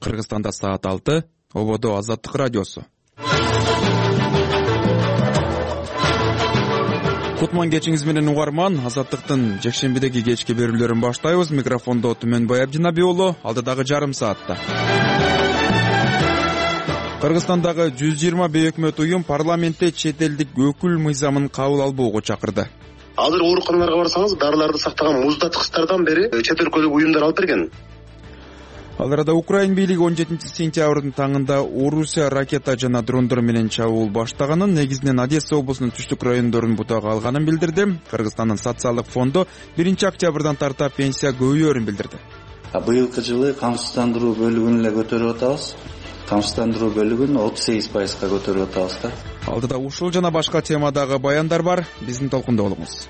Кыргызстанда саат 6, ободо Азаттык радиосу. Кутман кечиңиз менен угарман, Азаттыктын жекшембидеги кечки берүүлөрүн баштайбыз. Микрофондо Түмөнбай Абдинабий уулу, алдыдагы жарым саатта. Кыргызстандагы 120 бейөкмөт уюм парламентте чет элдик өкүл мыйзамын кабыл албоого чакырды. Азыр ооруканаларга барсаңыз, дарыларды сактаган муздаткычтардан бери чет өлкөлүк уюмдар алып берген. Ал арада Украин бийлиги 17 сентябрдын таңында Орусия ракета жана дрондор менен чабуул баштаганын, негизинен Одесса облусунун түштүк райондорун бутага алганын билдирди. Кыргызстандын социалдык фонду 1 октябрдан тарта пенсия көбөйөөрүн билдирди. Быйылкы жылы камсыздандыруу бөлүгүн эле көтөрүп атабыз. Камсыздандыруу бөлүгүн 38%га көтөрүп атабыз да. Алдыда ушул жана башка темадагы баяндар бар. Биздин толкунда болуңуз.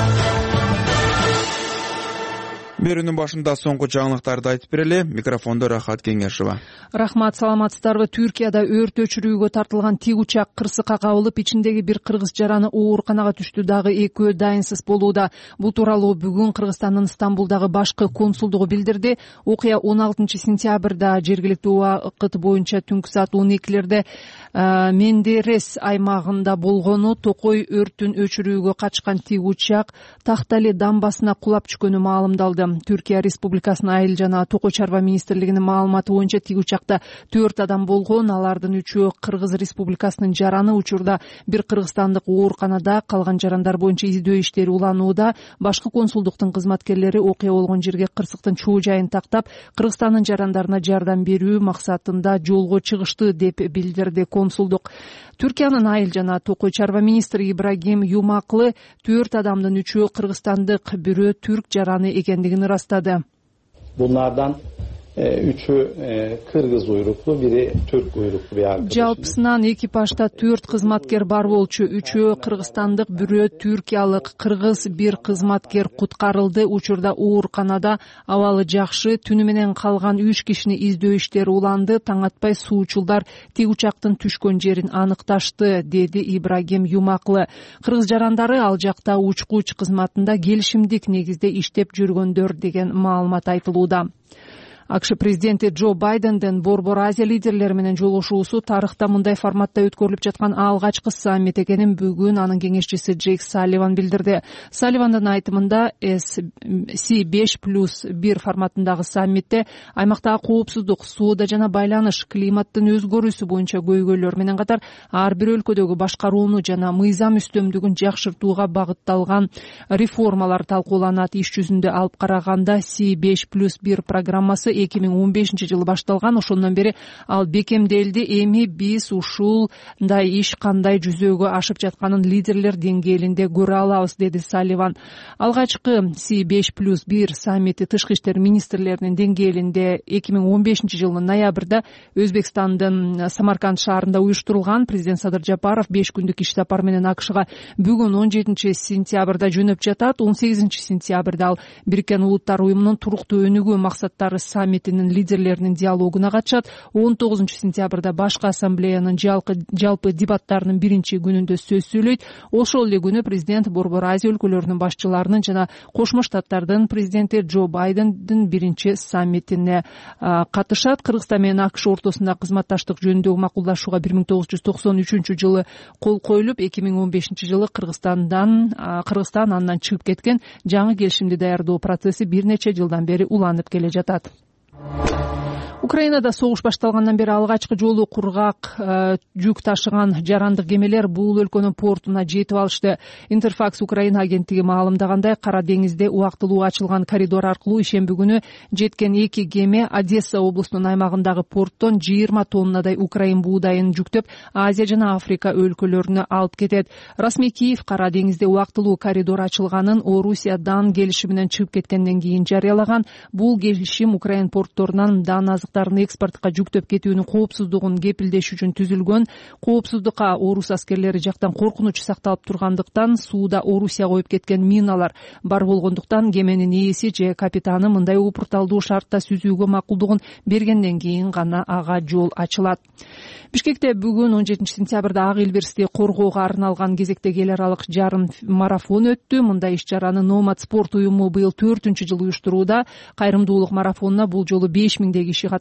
Берүүнүн башында соңку жаңылыктарды айтып берели. Микрофондо Рахат Кеңешова. Рахмат, саламатсыздарбы? Түркияда өрт өчүрүүгө тартылган тик учак кырсыкка кабылып, ичиндеги бир кыргыз жараны ооруканага түштү, дагы экөө дайынсыз болууда. Бул тууралуу бүгүн Кыргызстандын Стамбулдагы башкы консулдугу билдирди. Окуя 16 сентябрда жергиликтүү убакыт боюнча түнкү саат 12-лерде Мендерес аймагында болгону, Токой өрттүн өчүрүүгө качкан тик учак Тахтали дамбасына кулап түшкөнү маалымдалды. Түркия Республикасынын Айыл жана Токой чарба министрлигинин маалыматы боюнча тик учакта 4 адам болгон, алардын 3-өө Кыргыз Республикасынын жараны. Учурда бир кыргызстандык ооруканада, калган жарандар боюнча издөө иштери уланууда. Башкы консулдуктун кызматкерлери окуя болгон жерге кырсыктын чоо жайын тактап, Кыргызстандын жарандарына жардам берүү максатында жолго чыгышты деп билдирди консулдук. Түркиянын Айыл жана Токой чарба министри Ибрагим Юмаклы 4 адамдын 3-өө кыргызстандык, бирөө түрк жараны экендигин ырастады. Bunlardan üçü Kırgız uyruklu, biri Türk uyruklu bir arkadaşımız. Жалпысынан экипажда 4 кызматкер бар болчу. 3-өө кыргызстандык, бирөө түркиялык. Кыргыз бир кызматкер куткарылды. Учурда ооруканада, абалы жакшы. Түнү менен калган 3 кишини издөө иштери уланды. Таң атпай суучулдар тик учактын түшкөн жерин аныкташты, деди Ибрагим Юмаклы. Кыргыз жарандары ал жакта учкуч кызматында келишимдик негизде иштеп жүргөндөр деген маалымат айтылууда. АКШ президенти Джо Байденден Борбор Азия лидерлери менен жолугушуусу тарыхта мындай форматта өткөрүлүп жаткан алгачкы саммит экенин бүгүн анын кеңешчиси Джейк Салливан билдирди. Салливандын айтымында C5+1 форматындагы саммитте аймактагы коопсуздук, соода жана байланыш, климаттын өзгөрүүсү боюнча көйгөйлөр менен катар ар бир өлкөдөгү башкарууну жана мыйзам үстөмдүгүн жакшыртууга багытталган реформалар талкууланат. Иш жүзүндө алып караганда C5+1 программасы 2015 жылы башталган. Ошондон бери ал бекемделди. Эми биз ушундай иш кандай жүзөгө ашып жатканын лидерлер деңгээлинде көрө алабыз, деди Салливан. Алгачкы C5+1 саммити тышкы иштер министрлеринин деңгээлинде 2015 жылдын ноябрда Өзбекстандын Самарканд шаарында уюштурулган. Президент Садыр Жапаров 5 күндүк иш сапар менен АКШга бүгүн 17 сентябрда жөнөп жатат. 18 сентябрда ал Бириккен Улуттар уюмунун туруктуу өнүгүү максаттары саммитинин лидерлеринин диалогуна катышат. 19 сентябрда башкы ассамблеянын жалпы дебаттарынын биринчи күнүндө сөз сүйлөйт. Ошол эле күнү президент Борбор Азия өлкөлөрүнүн башчыларынын жана Кошмо Штаттардын президенти Джо Байдендин биринчи саммитине катышат. Кыргызстан менен АКШ ортосунда кызматташтык жөнүндөгү макулдашууга 1993 жылы кол коюлуп, 2015 жылы Кыргызстан андан чыгып кеткен. Жаңы келишимди даярдоо процесси бир нече жылдан бери уланып келе жатат. Украинада согуш башталгандан бери алгачкы жолу кургак жүк ташыган жарандык кемелер бул өлкөнүн портуна жетип алышты. Интерфакс Украина агенттиги маалымдагандай, Кара деңизде убактылуу ачылган коридор аркылуу ишемби күнү жеткен 2 кеме Одесса облусунун аймагындагы порттон 20 тоннадай Украин буудайын жүктөп, Азия жана Африка өлкөлөрүнө алып кетет. Расмий Киев Кара деңизде убактылуу коридор ачылганын Орусиядан келишиминен чыгып кеткенден кийин жарыялаган. Бул келишим Украин портторунан дан экспортко жүктөп кетүүнүн коопсуздугун кепилдеш үчүн түзүлгөн. Коопсуздукка орус аскерлери жактан коркунуч сакталып тургандыктан, сууда Орусия коюп кеткен миналар бар болгондуктан кеменин ээси же капитаны мындай упурталдуу шартта сүзүүгө макулдугун бергенден кийин гана ага жол ачылат. Бишкекте бүгүн 17 сентябрда Ак эл бирсти коргоого арналган кезектеги эл аралык жарым марафон өттү. Мындай иш-чараны Номад спорт уюму быйыл 4-жыл уюштурууда. Кайрымдуулук марафонуна бул жолу 5000 киши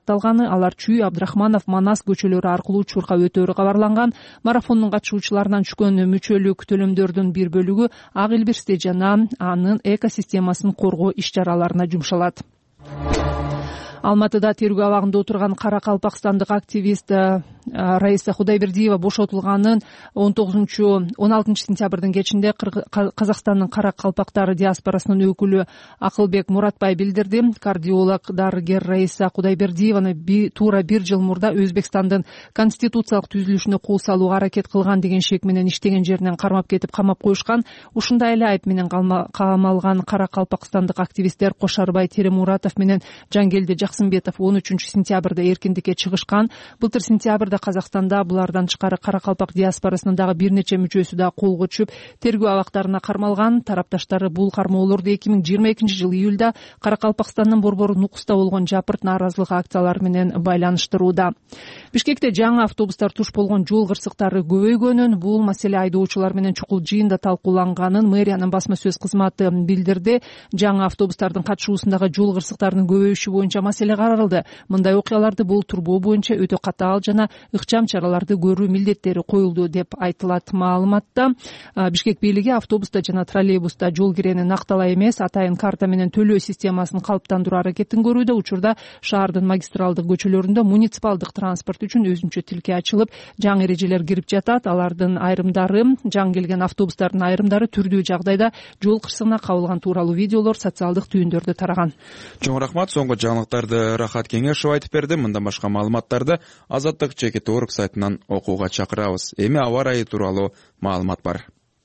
атталганы, алар Чүй, Абдрахманов, Манас көчөлөрү аркылуу Чурка өтөөрү кабарланган. Марафондун катышуучуларынан түшкөн мүчөлүк төлөмдөрдүн бир бөлүгү Ак Элберсте жана анын экосистемасын коргоо иш-чараларына жумшалат. Алматыда тергөө абагында отурган Каракалпакстандык активист Раиса Кудайбердиева бошотулганын 16 сентябрдын кечинде Казакстандын Каракалпактары диаспорасынын өкүлү Акылбек Муратбай билдирди. Кардиолог дарыгер Раиса Кудайбердиеваны туура бир жыл мурда Өзбекстандын конституциялык түзүлүшүнө кол салууга аракет кылган деген шек менен иштеген жеринен кармап кетип камап коюшкан. Ушундай эле айып менен камалган Каракалпакстандык активисттер Кошарбай Теремуратов менен Жангелди Жаксымбетов 13 сентябрда эркиндикке чыгышкан. Былтыр сентябрда Казакстанда булардан тышкары Каракалпак диаспорасынын дагы бир нече мүчөсү да колго түшүп, тергөө абактарына кармалган. Тарапташтары бул кармоолорду 2022 июлда Каракалпакстандын борбору Нукуста болгон жапырт нааразылык акциялары менен байланыштырууда. Бишкекте жаңы автобустар туш болгон жол кырсыктары көбөйгөнүн, бул маселе айдоочулар менен чукул жыйында талкууланганын мэриянын басма сөз кызматы билдирди. Жаңы автобустардын катышуусундагы жол кырсыктарынын көбөйүшү боюнча маселе каралды. Мындай окуяларды болтурбоо боюнча өтө катаал жана ыкчам чараларды көрүү милдеттери коюлду деп айтылат маалыматта. Бишкек бийлиги автобуста жана троллейбуста жол кирени накталай эмес, атайын карта менен төлөө системасын калыптандыруу аракетин көрүүдө. Учурда шаардын магистралдык көчөлөрүндө муниципалдык транспорт үчүн өзүнчө тилке ачылып, жаңы эрежелер кирип жатат. Алардын айрымдары, жаңы келген автобустардын айрымдары түрдүү жагдайда жол кырсыгына кабылган тууралуу видеолор социалдык түйүндөрдө тараган. Чоң рахмат. Соңку жаңылыктарды Рахат Кеңешов айтып берди. Мындан башка маалыматтарды Азаттык ЧКТ.орг сайтынан окууга чакырабыз. Эми аба ырайы тууралуу маалымат бар.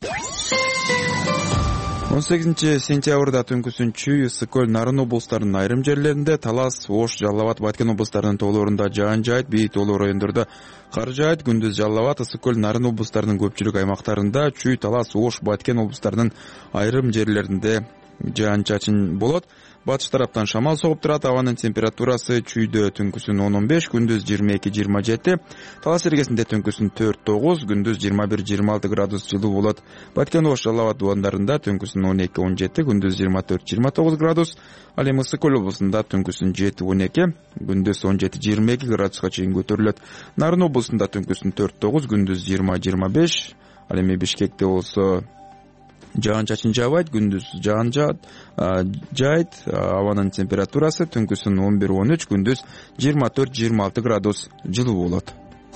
18 сентябрда түнкүсүн Чүй, Ысык-Көл, Нарын облустарынын айрым жерлеринде, Талас, Ош, Жалал Абад, Баткен облустарынын тоолорунда жаан жаайт, бий тоолуу райондордо кар жаайт. Күндүз Жалал Абад, Ысык-Көл, Нарын облустарынын көпчүлүк аймактарында, Чүй, Талас, Ош, Баткен облустарынын айрым жерлеринде жаан-чачын болот. Батыш тараптан шамал согуп турат. Абанын температурасы Чүйдө түнкүсүн 10-15, күндүз 22-27, Талас эргесинде түнкүсүн 4-9, күндүз 21-26 градус жылуу болот. Баткен, Ош, Жалал Абад дубандарында түнкүсүн 12-17, күндүз 24-29 градус. Ал эми Ысык-Көл облусунда түнкүсүн 7-12, күндүз 17-22 градуска чейин көтөрүлөт. Нарын облусунда түнкүсүн 4-9, күндүз 20-25. Ал эми Бишкекте болсо жаан-чачын жаабайт, күндүз жаан жаайт. Абанын температурасы түнкүсүн 11-13, күндүз 24-26 градус жылуу болот.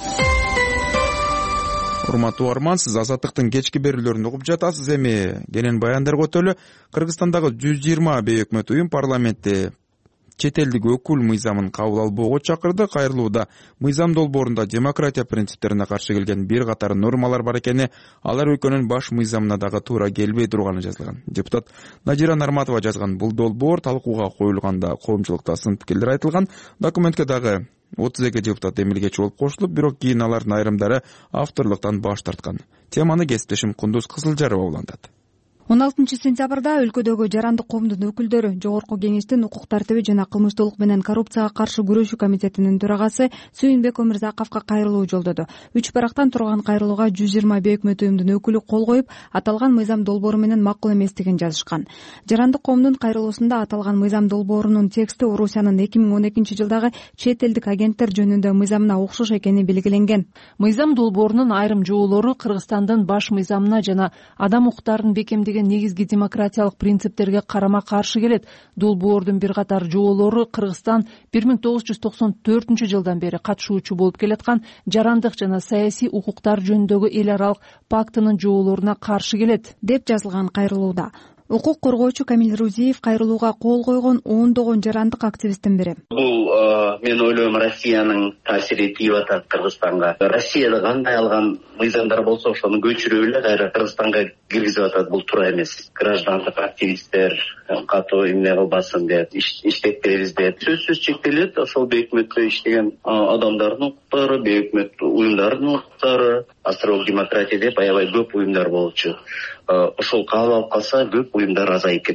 Урматтуу арман, сиз Азаттыктын кечки берүүлөрүн угуп жатасыз. Эми кенен баяндарга өтөлү. Кыргызстандагы 120 бейөкмөт уюм парламентте чет элдик өкүл мыйзамын кабыл албоого чакырды. Кайрылууда мыйзам долбоорунда демократия принциптерине каршы келген бир катар нормалар бар экени, алар өлкөнүн баш мыйзамына дагы туура келбей турганы жазылган. Депутат Надира Нарматова жазган бул долбоор талкууга коюлганда коомчулукта сын пикирлер айтылган. Документке дагы 32 депутат эмилгечи болуп кошулуп, бирок кийин алардын айрымдары авторлуктан баш тарткан. Теманы кесиптешим Кундуз Кызылжарова улантат. 16 сентябрда өлкөдөгү жарандык коомдун өкүлдөрү Жогорку Кеңештин укук тартиби жана кылмыштуулук менен коррупцияга каршы күрөшүү комитетинин төрагасы Сүйүнбек Өмүрзаковго кайрылуу жолдоду. 3 барактан турган кайрылууга 120 бейөкмөт уюмдун өкүлү кол коюп, аталган мыйзам долбоору менен макул эместигин жазышкан. Жарандык коомдун кайрылуусунда аталган мыйзам долбоорунун тексти Орусиянын 2012 жылдагы чет элдик агенттер жөнүндө мыйзамына окшош экени белгиленген. Мыйзам долбоорунун айрым жоолору Кыргызстандын баш мыйзамына жана адам укуктарын бекемдеген негизги демократиялык принциптерге карама каршы келет. Долбоордун бир катар жоолору Кыргызстан 1994 жылдан бери катышуучу болуп келаткан жарандык жана саясий укуктар жөнүндөгү эл аралык пактынын жоолоруна каршы келет, деп жазылган кайрылууда. Укук коргоочу Камил Рузиев кайрылууга кол койгон ондогон жарандык активисттин бири. Бул мен ойлойм Россиянын таасири тийип атат Кыргызстанга. Россияда кандай алган мыйзамдар болсо ошону көчүрүп эле кайра Кыргызстанга киргизип атат. Бул туура эмес. Граждандык активисттер катуу эмне кылбасын деп, иштеп беребиз деп. Сөзсүз чектелет. Ошол бейөкмөттө иштеген адамдардын укуктары, бейөкмөт уюмдардын укуктары, астролог демократия деп аябай көп уюмдар болчу. Ошол кабыл алып калса көп уюмдар азайып кетет.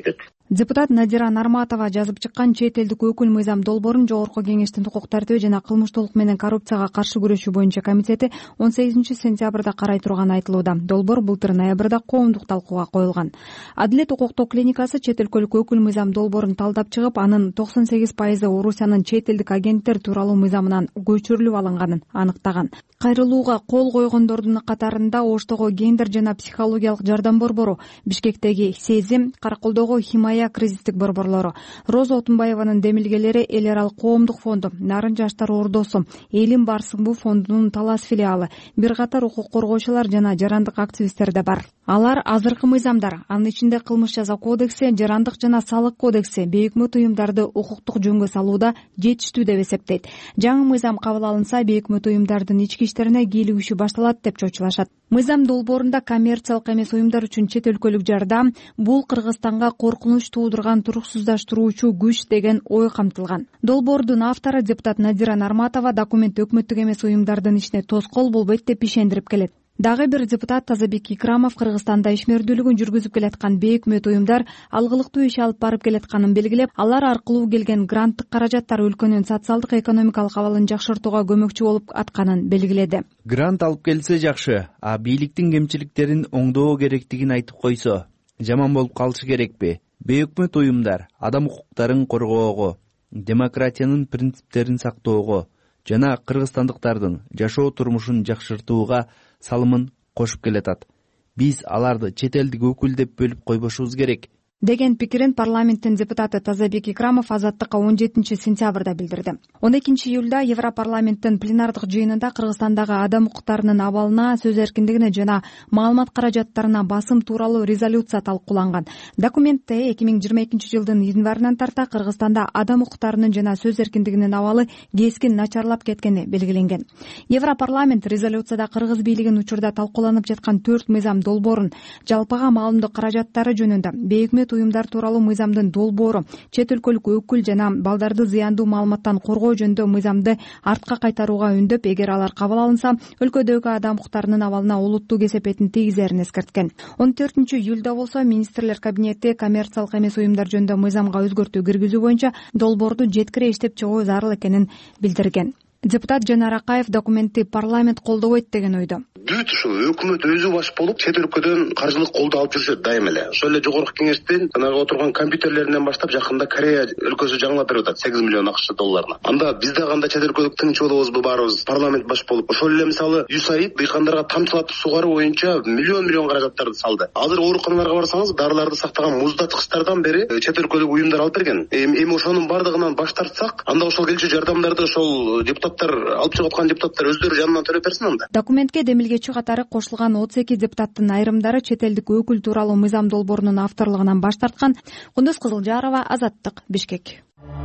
Депутат Надира Нарматова жазып чыккан чет элдик өкүл Мыйзам Долбоорун Жогорку Кеңештин укук тартиби жана кылмыштуулук менен коррупцияга каршы күрөшүү боюнча комитети 18-сентябрда карай турганы айтылууда. Долбоор былтыр ноябрда коомдук талкууга коюлган. Адилет укуктук клиникасы чет өлкөлүк өкүл Мыйзам Долбоорун талдап чыгып, анын 98% Орусиянын чет элдик агенттер тууралуу мыйзамынан көчүрүлүп алынганын аныктаган. Кайрылууга кол койгондордун катарында Оштогу гендер жана психологиялык жардам борбору, Бишкектеги Сезим, Караколдогу Химая кризистик борборлору, Роза Отунбаеванын демилгелери Эл аралык коомдук фонду, Нарын жаштар ордосу, Элим Барсыгбу фондунун Талас филиалы, бир катар укук коргоочулар жана жарандык активисттер да бар. Алар азыркы мыйзамдар, анын ичинде кылмыш жаза кодекси, жарандык жана салык кодекси бейөкмөт уюмдарды укуктук жөнгө салууда жетиштүү деп эсептейт. Жаңы мыйзам кабыл алынса, бейөкмөт уюмдардын ички иштерине кийлигишүү башталат деп чочулашат. Мыйзам долбоорунда коммерциялык эмес уюмдар үчүн чет өлкөлүк жардам, бул Кыргызстанга коркунуч туудурган туруксуздаштыруучу күч деген ой камтылган. Долбоордун автору депутат Надира Нарматова документ өкмөттүк эмес уюмдардын ишине тоскоол болбойт деп ишендирип келет. Дагы бир депутат Тазабек Икрамов Кыргызстанда ишмердүүлүгүн жүргүзүп келаткан бейөкмөт уюмдар алгылыктуу иш алып барып келатканын белгилеп, алар аркылуу келген гранттык каражаттар өлкөнүн социалдык экономикалык абалын жакшыртууга көмөкчү болуп атканын белгиледи. Грант алып келсе жакшы, а бийликтин кемчиликтерин оңдоо керектигин айтып койсо, жаман болуп калышы керекпи? Бейөкмөт уюмдар адам укуктарын коргоого, демократиянын принциптерин сактоого жана кыргызстандыктардын жашоо турмушун жакшыртууга салымын кошуп келатат. Биз аларды чет элдик өкүл деп бөлүп койбошубуз керек деген пикирин парламенттин депутаты Тазабек Икрамов Азаттыкка 17-сентябрда билдирди. 12-июлда Европарламенттин пленардык жыйынында Кыргызстандагы адам укуктарынын абалына, сөз эркиндигине жана маалымат каражаттарына басым тууралуу резолюция талкууланган. Документте 2022-жылдын январынан тарта Кыргызстанда адам укуктарынын жана сөз эркиндигинин абалы кескин начарлап кеткени белгиленген. Европарламент резолюцияда кыргыз бийлигинин учурда талкууланып жаткан 4 мыйзам долбоорун, жалпыга маалымдоо каражаттары жөнүндө, бейөкмөт уюмдар тууралуу мыйзамдын долбоору, чет өлкөлүк өкүл жана балдарды зыяндуу маалыматтан коргоо жөнүндө мыйзамды артка кайтарууга үндөп, эгер алар кабыл алынса, өлкөдөгү адам укуктарынын абалына олуттуу кесепетин тийгизерин эскерткен. 14-июлда болсо министрлер кабинети коммерциялык эмес уюмдар жөнүндө мыйзамга өзгөртүү киргизүү боюнча долбоорду жеткире иштеп чыгуу зарыл экенин билдирген. Депутат Жанар Акаев документти парламент колдобойт деген ойдо. Бүт ушу өкмөт өзү баш болуп чет өлкөдөн каржылык колдоо алып жүрүшөт дайым эле. Ошол эле жогорку кеңештин жанагы отурган компьютерлеринен баштап жакында Корея өлкөсү жаңылап берип атат 8 миллион акш долларына. Анда бизде кандай чет өлкөлүк тынч болобузбу баарыбыз парламент баш болуп. Ошол эле мисалы USAID дыйкандарга тамчылатып сугаруу боюнча миллион каражаттарды салды. Азыр ооруканаларга барсаңыз, дарыларды сактаган муздатгычтардан бери чет өлкөлүк уюмдар алып берген. Эми ошонун бардыгынан баш тартсак, анда ошол келчү жардамдарды ошол алып чыгып аткан депутаттар өздөрү жанынан төлөп берсин анда. Документке демилгечи катары кошулган 32 депутаттын айрымдары чет элдик өкүл тууралуу мыйзам долбоорунун авторлугунан баш тарткан. Кундуз Кызылжарова, Азаттык, Бишкек.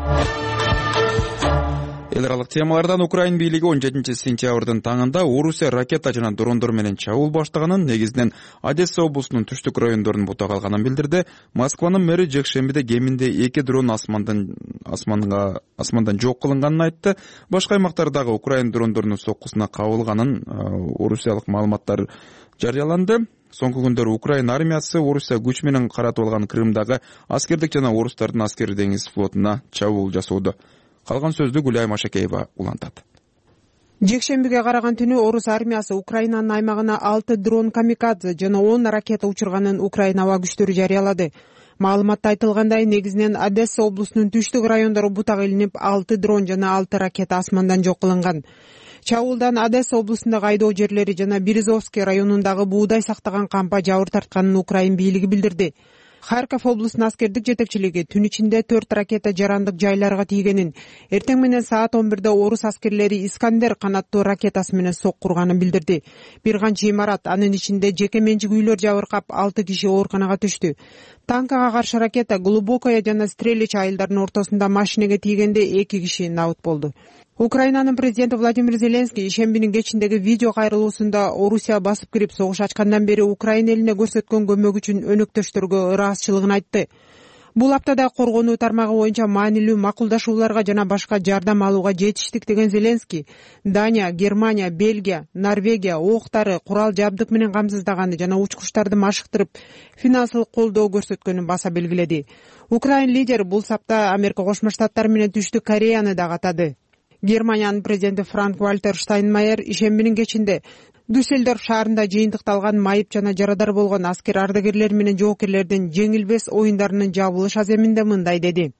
Эл аралык темалардан Украин бийлиги 17-сентябрдын таңында Орусия ракета жана дрондор менен чабуул баштаганын, негизинен Одесса облусунун түштүк райондорун бутак алганын билдирди. Москванын мэри жекшембиде кеминде 2 дрон асмандан жок кылынганын айтты. Башка аймактардагы Украин дрондорунун соккусуна кабылганын орусиялык маалыматтар жарыяланды. Соңку күндөрү Украин армиясы Орусия күч менен каратып алган Крымдагы аскердик жана орустардын аскери деңиз флотуна чабуул жасоодо. Калган сөздү Гүлай Машакеева улантат. Жекшембиге караган түнү орус армиясы Украинанын аймагына 6 дрон камикадзе жана 10 ракета учурганын Украина аба күчтөрү жарыялады. Маалыматта айтылгандай, негизинен Одесса облусунун түштүк райондору бутак илинип, 6 дрон жана 6 ракета асмандан жок кылынган. Чабуулдан Одесса облусундагы айдоо жерлери жана Березовский районундагы буудай сактаган кампа жабыр тартканын Украин бийлиги билдирди. Харьков облусунун аскердик жетекчилиги түн ичинде 4 ракета жарандык жайларга тийгенин, эртең менен саат 11-де орус аскерлери Искандер канаттуу ракетасы менен соккурганын билдирди. Бир канча имарат, анын ичинде жеке менчик үйлөр жабыркап, 6 киши ооруканага түштү. Танкага каршы ракета Глубокая жана Стрелич айылдарынын ортосунда машинеге тийгенде 2 киши набыт болду. Украинанын президенти Владимир Зеленский ишембинин кечиндеги видео кайрылуусунда Орусия басып кирип согуш ачкандан бери Украина элине көрсөткөн көмөгү үчүн өнөктөштөргө ыраазычылыгын айтты. Бул аптада коргонуу тармагы боюнча маанилүү макулдашууларга жана башка жардам алууга жетиштик деген Зеленский Дания, Германия, Бельгия, Норвегия октары, курал жабдык менен камсыздаганы жана учкучтарды машыктырып финансылык колдоо көрсөткөнүн баса белгиледи. Украин лидери бул сапта Америка Кошмо Штаттары менен Түштүк Кореяны дагы атады. Германиянын президенти Франк-Вальтер Штайнмайер ишембинин кечинде Дюссельдорф шаарында жыйынтыкталган майып жана жарадар болгон аскер ардагерлер менен жоокерлердин жеңилбес оюндарынын жабылыш аземинде мындай деди.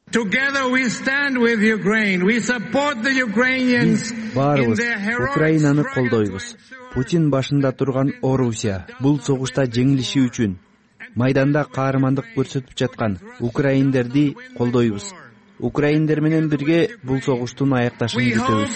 Биз баарыбыз Украинаны колдойбуз. Путин башында турган Орусия бул согушта жеңилиши үчүн майданда каармандык көрсөтүп жаткан украиндерди колдойбуз. Украиндер менен бирге бул согуштун аякташын күтөбүз.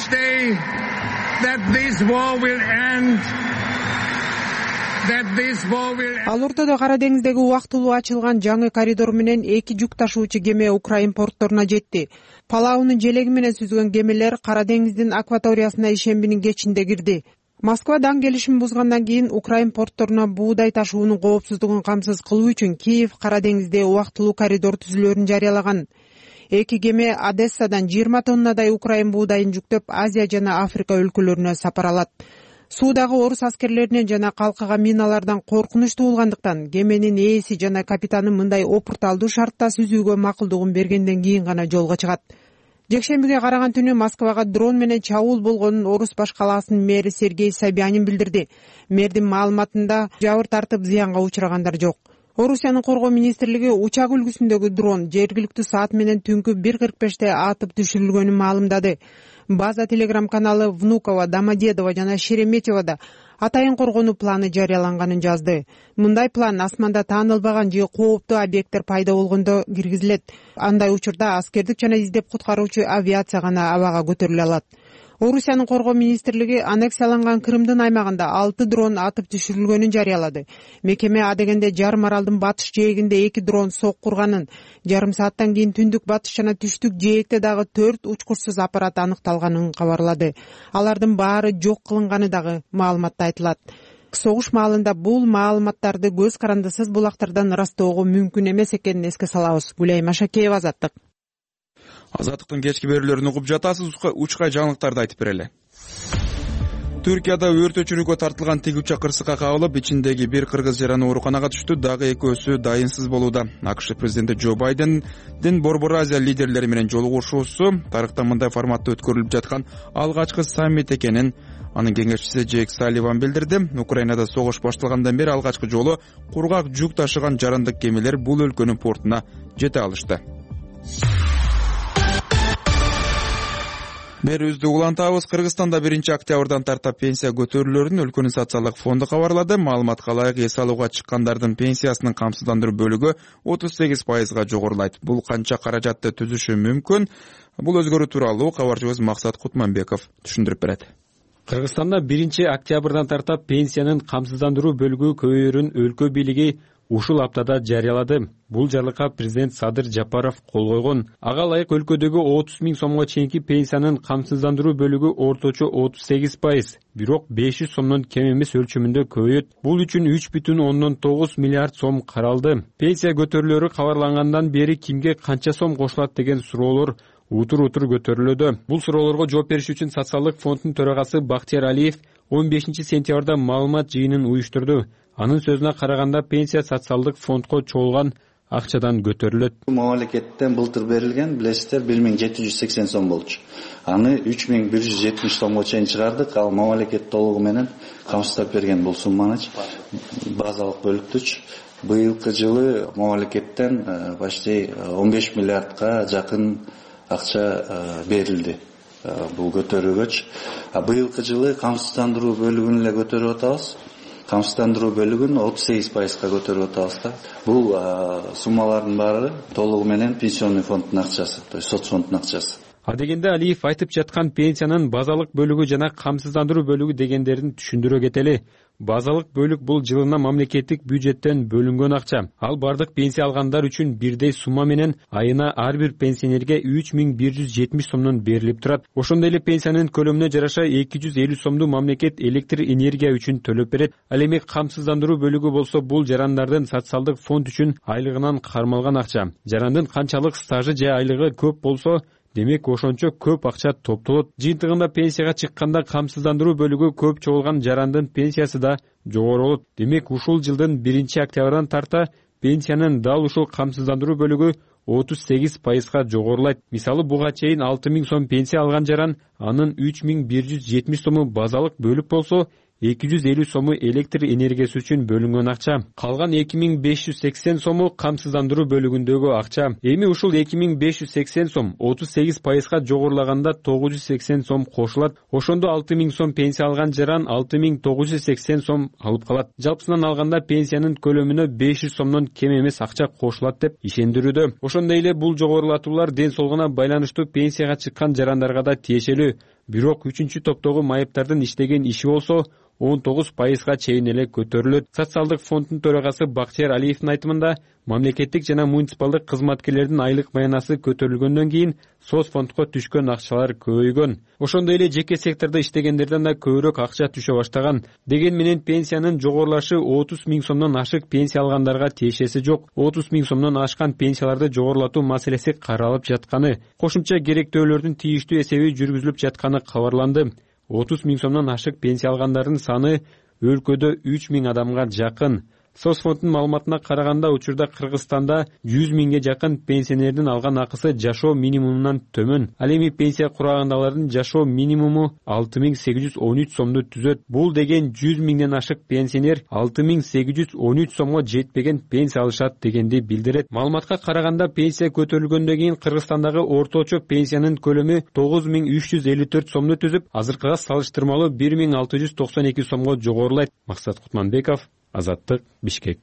Ал ортодо Кара деңиздеги убактылуу ачылган жаңы коридор менен 2 жүк ташуучу кеме Украин портторуна жетти. Палаунун желеги менен сүзгөн кемелер Кара деңиздин акваториясына ишембинин кечинде кирди. Москва даң келишимин бузгандан кийин Украин портторуна буудай ташуунун коопсуздугун камсыз кылуу үчүн Киев Кара деңизде убактылуу коридор түзүлөөрүн жарыялаган. 2 кеме Одессадан 20 тоннадай Украин буудайын жүктөп Азия жана Африка өлкөлөрүнө сапар алат. Суудагы орус аскерлеринен жана калкыга миналардан коркунуч туулгандыктан кеменин ээси жана капитаны мындай опурталдуу шартта сүзүүгө макулдугун бергенден кийин гана жолго чыгат. Жекшембиге караган түнү Москвага дрон менен чабуул болгонун Орус баш калаасынын мэри Сергей Собянин билдирди. Мэрдин маалыматында жабыр тартып зыянга учурагандар жок. Орусиянын коргоо министрлиги учак үлгүсүндөгү дрон жергиликтүү саат менен түнкү 1:45 атып түшүрүлгөнүн маалымдады. База телеграм каналы Внуково, Домодедово жана Шереметьевода атайын коргонуу планы жарыяланганын жазды. Мындай план асманда таанылбаган же кооптуу объекттер пайда болгондо киргизилет. Андай учурда аскердик жана издеп куткаруучу авиация гана абага көтөрүлө алат. Орусиянын коргоо министрлиги аннексияланган Крымдын аймагында 6 дрон атып түшүрүлгөнүн жарыялады. Мекеме адегенде жарым аралдын батыш жээгинде 2 дрон соккурганын, жарым сааттан кийин түндүк батыш жана түштүк жээкте дагы 4 учкучсуз аппарат аныкталганын кабарлады. Алардын баары жок кылынганы дагы маалыматта айтылат. Согуш маалында бул маалыматтарды көз карандысыз булактардан ырастоого мүмкүн эмес экенин эске салабыз. Гүлайым Ашакеева, Азаттык. Азаттыктын кечки берүүлөрүн угуп жатасыз. Учкай жаңылыктарды айтып берели. Түркияда өрт өчүрүүгө тартылган тигүүчү кырсыкка кабылып, ичиндеги бир кыргыз жараны ооруканага түштү, дагы экөөсү дайынсыз болууда. АКШ президенти Джо Байдендин Борбор Азия лидерлери менен жолугушуусу тарыхта мындай форматта өткөрүлүп жаткан алгачкы саммит экенин анын кеңешчиси Джейк Салливан билдирди. Украинада согуш башталгандан бери алгачкы жолу кургак жүк ташыган жарандык кемелер бул өлкөнүн портуна жете алышты. Берүүбүздү улантабыз. Кыргызстанда 1-октябрдан тартап пенсия көтөрүлөрүн өлкөнүн социалдык фонду кабарлады. Маалыматка ылайык эс алууга чыккандардын пенсиясынын камсыздандыруу бөлүгү 38%га жогорулайт. Бул канча каражатты түзүшү мүмкүн? Бул өзгөрүү тууралуу кабарчыбыз Максат Кутманбеков түшүндүрүп берет. Кыргызстанда 1-октябрдан тартап пенсиянын камсыздандыруу бөлүгү көбөйөрүн өлкө бийлиги ушул аптада жарыялады. Бул жарлыкка президент Садыр Жапаров кол койгон. Ага ылайык өлкөдөгү 30 000 сомго чейинки пенсиянын камсыздандыруу бөлүгү орточо 38%, бирок 500 сомдон кем эмес өлчөмүндө көбөйөт. Бул үчүн 3,9 миллиард сом каралды. Пенсия көтөрүлөрү кабарлангандан бери кимге канча сом кошулат деген суроолор утур көтөрүлүүдө. Бул суроолорго жооп бериш үчүн социалдык фонддун төрагасы Бактияр Алиев 15 сентябрда маалымат жыйынын уюштурду. Анын сөзүнө караганда пенсия социалдык фондко чогулган акчадан көтөрүлөт. Мамлекеттен былтыр берилген, билесиздер, 1780 сом болчу. Аны 3170 сомго чейин чыгардык. Ал мамлекет толугу менен камсыздап берген бул сумманы базалык бөлүктүч. Быйылкы жылы мамлекеттен почти 15 миллиардка жакын акча берилди. Бул көтөрүүгөч. Быйылкы жылы камсыздандыруу бөлүгүн эле көтөрүп атабыз. Камсыздандыруу бөлүгүн 38%га көтөрүп атабыз да. Бул суммалардын баары толугу менен пенсионный фонддун акчасы, то есть соцфонддун акчасы. Адегенде Алиев айтып жаткан пенсиянын базалык бөлүгү жана камсыздандыруу бөлүгү дегендерин түшүндүрө кетели. Базалык бөлүк бул жылына мамлекеттик бюджеттен бөлүнгөн акча. Ал бардык пенсия алгандар үчүн бирдей сумма менен айына ар бир пенсионерге 3170 сомдон берилип турат. Ошондой эле пенсиянын көлөмүнө жараша 250 сомду мамлекет электр энергия үчүн төлөп берет. Ал эми камсыздандыруу бөлүгү болсо бул жарандардын социалдык фонд үчүн айлыгынан кармалган акча. Жарандын канчалык стажы же айлыгы көп болсо, демек ошончо көп акча топтолот. Жыйынтыгында пенсияга чыкканда камсыздандыруу бөлүгү көп чогулган жарандын пенсиясы да жогору болот. Демек ушул жылдын 1-октябрдан тарта пенсиянын дал ушул камсыздандыруу бөлүгү 38%га жогорулайт. Мисалы, буга чейин 6000 сом пенсия алган жаран анын 3170 сому базалык бөлүк болсо, 250 сому электр энергиясы үчүн бөлүнгөн акча. Калган 2580 сому камсыздандыруу бөлүгүндөгү акча. Эми ушул 2580 сом 38%га жогорулаганда 980 сом кошулат. Ошондо 6000 сом пенсия алган жаран 6980 сом алып калат. Жалпысынан алганда пенсиянын көлөмүнө 500 сомдон кем эмес акча кошулат деп ишендирүүдө. Ошондой эле бул жогорулатуулар ден соолугуна байланыштуу пенсияга чыккан жарандарга да тиешелүү. Бирок 3-топтогу майыптардын иштеген иши болсо 19%га чейин эле көтөрүлөт. Социалдык фонддун төрагасы Бактияр Алиевдин айтымында, мамлекеттик жана муниципалдык кызматкерлердин айлык маянасы көтөрүлгөндөн кийин соцфондко түшкөн акчалар көбөйгөн. Ошондой эле жеке сектордо иштегендерден да көбүрөөк акча түшө баштаган. Деген менен пенсиянын жогорулашы 30 000 сомдон ашык пенсия алгандарга тиешеси жок. 30 000 сомдон ашкан пенсияларды жогорулатуу маселеси каралып жатканы, кошумча керектөөлөрдүн тийиштүү эсеби жүргүзүлүп жатканы кабарланды. 30 000 сомдон ашык пенсия алгандардын саны өлкөдө 3000 адамга жакын. Соцфонддун маалыматына караганда, учурда Кыргызстанда 100 000ге жакын пенсионердин алган акысы жашоо минимумунан төмөн. Ал эми пенсия курагандагылардын жашоо минимуму 6813 сомду түзөт. Бул деген 100 000ден ашык пенсионер 6813 сомго жетпеген пенсия алышат дегенди билдирет. Маалыматка караганда, пенсия көтөрүлгөндөн кийин Кыргызстандагы орточо пенсиянын көлөмү 9354 сомду түзүп, азыркыга салыштырмалуу 1692 сомго жогорулайт. Максат Кутманбеков, Азаттык, Бишкек.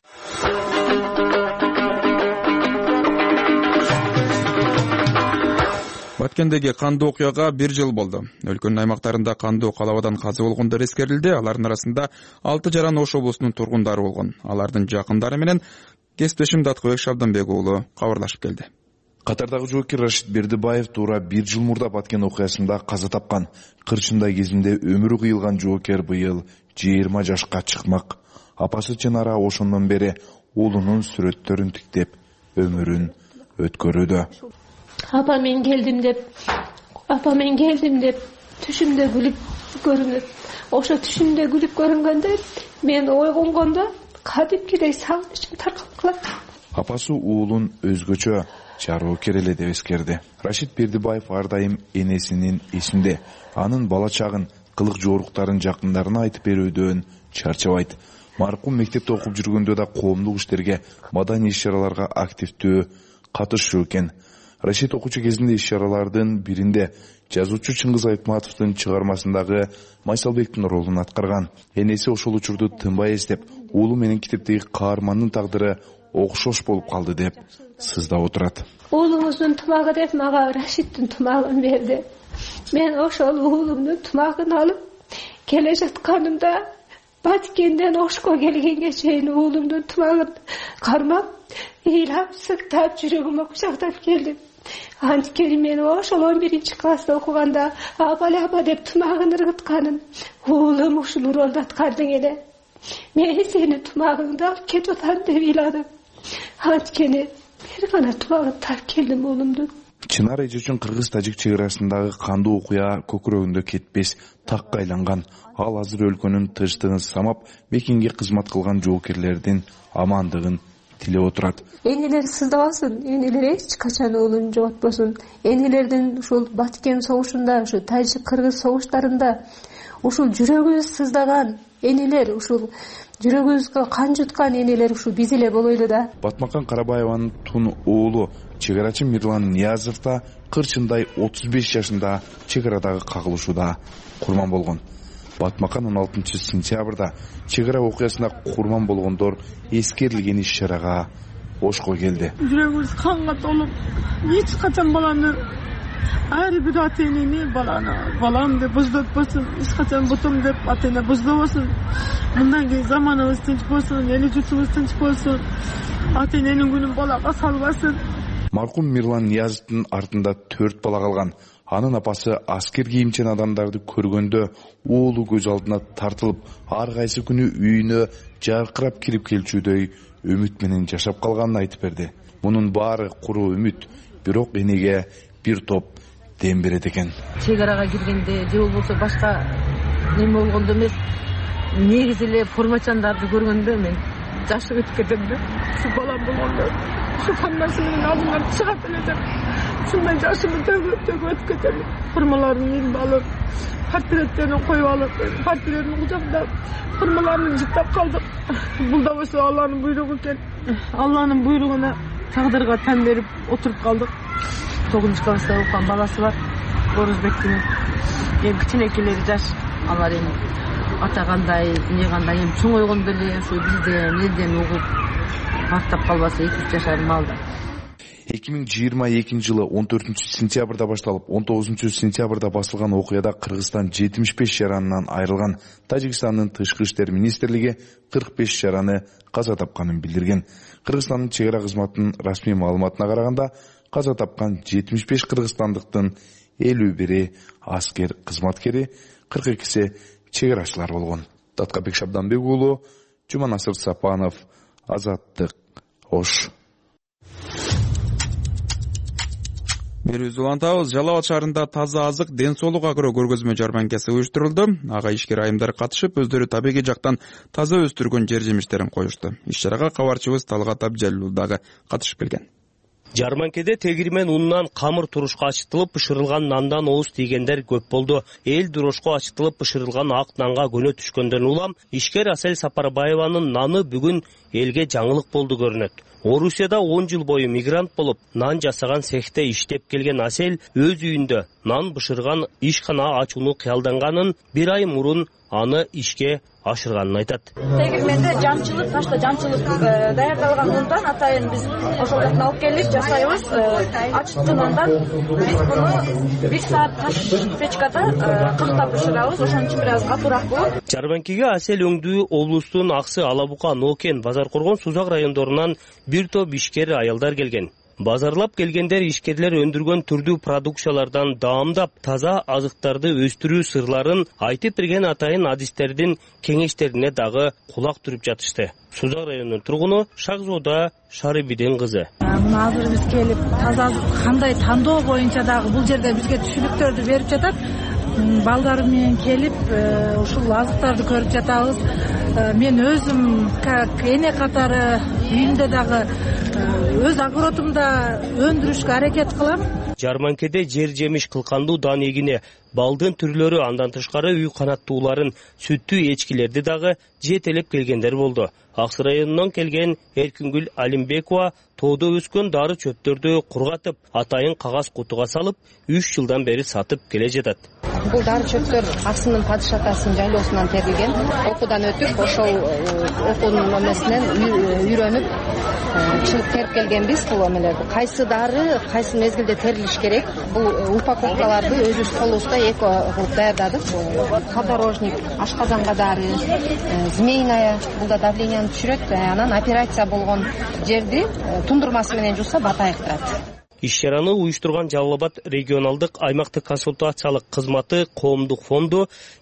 Баткендеги кандуу окуяга 1 жыл болду. Өлкөнүн аймактарында кандуу калабадан каза болгондор эскерилди. Алардын арасында 6 жаран Ош облусунун тургундары болгон. Алардын жакындары менен кесиптешим Даткыбек Шабданбек уулу кабарлашып келди. Катардагы жоокер Рашид Бердибаев туура 1 жыл мурда Баткен окуясында каза тапкан. Кырчындай кезинде өмүрү кыйылган жоокер быйыл 20 жашка чыкмак. Апасы Чынара ошондон бери уулунун сүрөттөрүн тиктеп өмүрүн өткөрүүдө. Апамен келдим деп түшүмдө күлүп көрүнөт. Ошо түшүмдө күлүп көрүнгөндө мен ойгонгондо кадимкидей сагынычым таркап калат. Апасы уулун өзгөчө жароокер эле деп эскерди. Рашид Бердибаев ар дайым энесинин эсинде, анын бала чагын, кылык жооруктарын жакындарына айтып берүүдөн чарчабайт. Маркум мектепте окуп жүргөндө да коомдук иштерге, маданий иш-чараларга активдүү катышчу экен. Рашид окуучу кезинде иш-чаралардын биринде жазуучу Чыңгыз Айтматовдун чыгармасындагы Майсалбектин ролун аткарган. Энеси ошол учурду тынбай эстеп, уулу менен китептеги каармандын тагдыры окшош болуп калды деп сыздап отурат. Уулуңуздун тумагы деп мага Рашидтин тумагын берди. Мен ошол уулумдун тумагын алып келе жатканымда Баткенден Ошко келгенге чейин уулумдун тумагын кармап, ыйлап, сыктап, жүрөгүмө кучактап келдим. Анткени мен ошол 11-класста окуганда апа деп тумагын ыргытканын уулум ушул ролду аткардың эле. Мен сени тумагыңды алып кетип атам деп ыйладым. Анткени бир гана тумагын таап келдим уулумдун. Чынар эже үчүн кыргыз-тажик чек арасындагы кандуу окуя көкүрөгүндө кетпес такка айланган. Ал азыр өлкөнүн тынчтыгын самап, мекенге кызмат кылган жоокерлердин амандыгын тилеп отурат. Энелер сыздабасын, энелер эч качан уулун жоготпосун. Энелердин ушул Баткен согушунда, ушу тажик-кыргыз согуштарында ушул жүрөгүбүз сыздаган энелер, ушул жүрөгүбүзгө кан жуткан энелер ушул биз эле болойлу да. Батмакан Карабаеванын тун уулу чек арачы Мирлан Ниязов да Кырчындай 35 жашында чек арадагы кагылышууда курман болгон. Батмакан 16 сентябрда чек ара окуясында курман болгондор эскерилген иш-чарага Ошко келди. Жүрөгүбүз канга толуп, эч качан баланы ар бир ата энени балам деп боздотпосун, эч качан бутум деп ата эне боздобосун. Мындан кийин заманыбыз тынч болсун, эл журтубуз тынч болсун, ата эненин күнүн балага салбасын. Маркум Мирлан Ниязовдун артында 4 бала калган. Анын апасы аскер кийимчен адамдарды көргөндө уулу көз алдына тартылып, ар кайсы күнү үйүнө жаркырап кирип келчүдөй үмүт менен жашап калганын айтып берди. Мунун баары куру үмүт, бирок энеге бир топ дем берет экен. Чек арага киргенде же болбосо башка неме болгондо эмес, негизи эле формачандарды көргөндө мен жашып өтүп кетем да. Şu balam болгондо, şu камнасы менен алдымдан чыгат элем. Ушундай жашымды төгүп өтүп кетем. Формаларын илип алып, портреттерин коюп алып, портреттерин кучактап, формаларын жыттап калдык. Бул да болсо Алланын буйругу экен. Алланын буйругуна тагдырга тан берип отуруп калдык. 9-класста окуган баласы бар, Орузбектин. Эми кичинекейлери жаш, алар эми ата кандай, эмне кандай, эми чоңойгондо эле ушу бизден элден угуп бактап калбаса 2-3 жашар малда. 2022 жылы 14-сентябрда башталып, 19-сентябрда басылган окуяда Кыргызстан 75 жаранынан айрылган. Тажикстандын тышкы иштер министрлиги 45 жараны каза тапканын билдирген. Кыргызстандын чек ара кызматынын расмий маалыматына караганда, каза тапкан 75 кыргызстандыктын 51 аскер кызматкери, 42си чек арачылар болгон. Таткабек Шабданбек уулу, Жуманасыр Сапанов, Азаттык, Ош. Берүүбүздү улантабыз. Жалал Абад шаарында таза азык, ден соолук агро көргөзмө жарманкасы уюштурулду. Ага ишкер айымдар катышып, өздөрү табигый жактан таза өстүргөн жер жемиштерин коюшту. Иш-чарага кабарчыбыз Талгат Абдижалилов дагы катышып келген. Жарманкеде тегирмен унунан камыр турушка ачытылып бышырылган нандан ооз тийгендер көп болду. Эл дурошко ачытылып бышырылган ак нанга көнө түшкөндөн улам ишкер Асель Сапарбаеванын наны бүгүн элге жаңылык болду көрүнөт. Орусияда 10 жыл бою мигрант болуп, нан жасаган цехте иштеп келген Асель өз үйүндө нан бышырган ишкана ачууну кыялданганын, бир ай мурун аны ишке ашырганын айтат. Тегирменде жамчылык, ташта жамчылык даярдалган ундан атайын биз ошол жактан алып келип жасайбыз. Ачыттыгынан биз буну 1 саат таш печкада кактап бышырабыз. Ошон үчүн бир аз катуураак болот. Жарманкеге Асель өңдүү облустун Аксы, Алабука, Нокен, Базаркоргон, Сузак райондорунан бир топ ишкер аялдар келген. Базарлап келгендер ишкерлер өндүргөн түрдүү продукциялардан даамдап, таза азыктарды өстүрүү сырларын айтып берген атайын адистердин кеңештерине дагы кулак түрүп жатышты. Сузак районунун тургуну Шагзода Шарибидин кызы. Мына азыр биз келип таза азык кандай тандоо боюнча дагы бул жерде бизге түшүнүктөрдү берип жатат. Балдарым менен келип ушул азыктарды көрүп жатабыз. Мен өзүм как эне катары үйүмдө дагы өз огородумда өндүрүшкө аракет кылам. Жарманкеде жер жемиш кылкандуу дан эгине, балдын түрлөрү, андан тышкары үй канаттууларын, сүттүү эчкилерди дагы жетелеп келгендер болду. Аксы районунан келген Эркингүл Алимбекова тоодо өскөн дары чөптөрдү кургатып, атайын кагаз кутуга салып, 3 жылдан бери сатып келе жатат. Бул дары чөптөр Аксынын падыш атасынын жайлоосунан терилген. Окуудан өтүп, ошол окуунун эмесинен үйрөнүп, чылык терип келгенбиз. Бул эмелерди кайсы дары, кайсы мезгилде терилиш керек. Бул упаковкаларды өзүбүз колубузда эко кылып даярдадык. Подорожник, ашказанга дары, змеиная, бул да давленияны түшүрөт. Анан операция болгон жерди тундурмасы менен жууса бат айыктырат. Иш-чараны уюштурган Жалал Абад регионалдык аймактык консультациялык кызматы коомдук фонду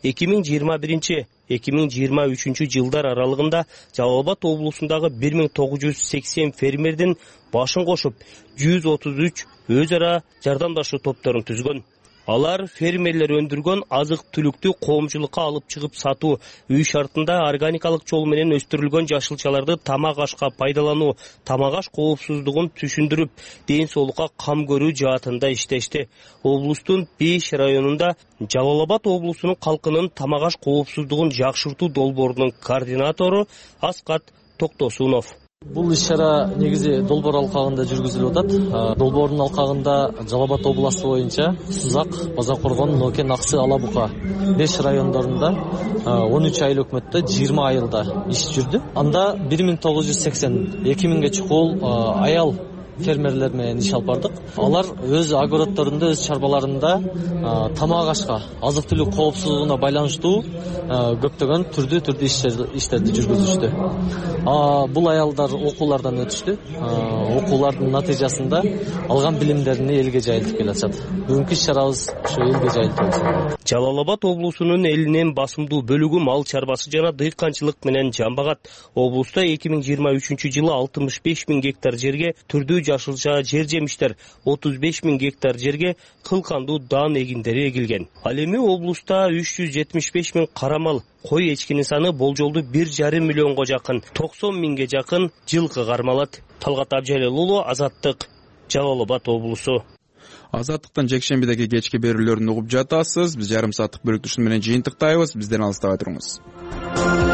2021-2023 жылдар аралыгында Жалал Абад облусундагы 1980 фермердин башын кошуп, 133 өз ара жардамдашуу топторун түзгөн. Алар фермерлер өндүргөн азык-түлүктү коомчулукка алып чыгып сатуу, үй шартында органикалык жол менен өстүрүлгөн жашылчаларды тамак ашка пайдалануу, тамак аш коопсуздугун түшүндүрүп, ден соолукка кам көрүү жаатында иштешти. Облустун 5 районунда Жалал Абад облусунун калкынын тамак аш коопсуздугун жакшыртуу долбоорунун координатору Аскат Токтосунов. Бул иш-чара негизи долбоор алкагында жүргүзүлүп атат. Долбоордун алкагында Жалал Абад областы боюнча Сузак, Базаркоргон, Нокен, Аксы, Алабука 5 райондорунда 13 айыл өкмөттө 20 айылда иш жүрдү. Анда 1980 2000ге чукул аял фермерлер менен иш алып бардык. Алар өз огороддорунда, өз чарбаларында тамак ашка, азык түлүк коопсуздугуна байланыштуу көптөгөн түрдүү иштерди жүргүзүштү. Бул аялдар окуулардан өтүштү. Окуулардын натыйжасында алган билимдерини элге жайылтып келатышат. Бүгүнкү иш-чарабыз ошо элге жайылтуу. Жалал Абад облусунун элинен басымдуу бөлүгү мал чарбасы жана дыйканчылык менен жамбагат. Облуста 2023 жылы 65 000 гектар жерге түрдүү жашылча жер жемиштер, 35 000 гектар жерге кылкандуу даан эгиндери эгилген. Ал эми облуста 375 000 кара мал, кой эчкинин саны болжолду 1,5 миллионго жакын, 90 000ге жакын жылкы кармалат. Талгат Абжалел уулу, Азаттык, Жалал Абад облусу. Азаттыктан жекшембидеги кечки берүүлөрүн угуп жатасыз. Биз жарым сааттык бөлүктүшүн менен жыйынтыктайбыз. Бизден алыстабай туруңуз.